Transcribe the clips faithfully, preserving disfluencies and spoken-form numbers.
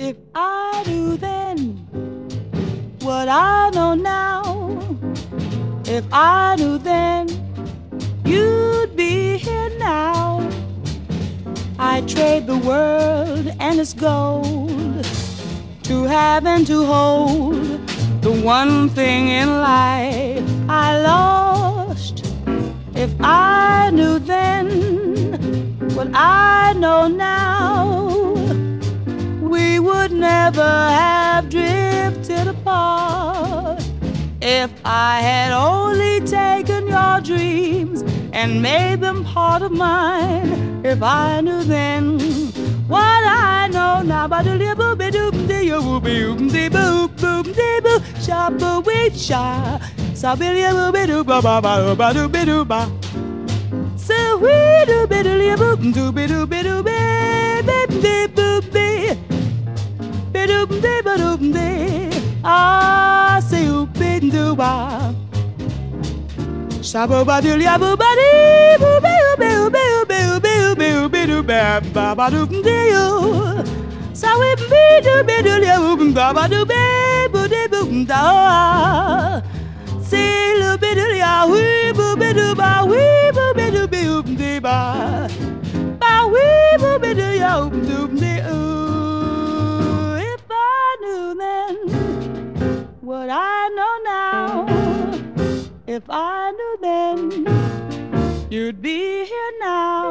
If I knew then what I know now, if I knew then you'd be here now, I'd trade the world and its gold to have and to hold the one thing in life I lost. If I knew then what I know now, we would never have drifted apart. If I had only taken your dreams and made them part of mine, if I knew then what I know now, ba do boo be doo dee boo be boom dee boo boom dee boo sha boo wee sha sa be boo be doo ba ba ba ba doo be doo ba so we do be doo boo doo be doo be doo be be dee boo be be doo dee ba doo dee ah say you be doo ba sha boo ba doo ya boo ba dee boo be be be be be be be do ba ba ba do dee you so we be do be do you ba ba do be boo dee boo da see lu be do ya we boo be do ba we boo be do be dee ba ba we boo be do ya do dee ooh. If I knew then what I know now, if I knew then you'd be here now,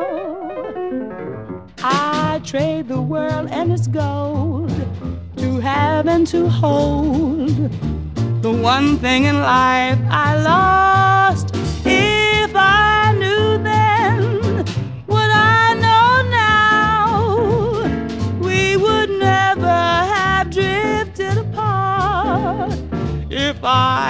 I'd trade the world and its gold to have and to hold the one thing in life I lost. If I knew then what I know now, we would never have drifted apart. If I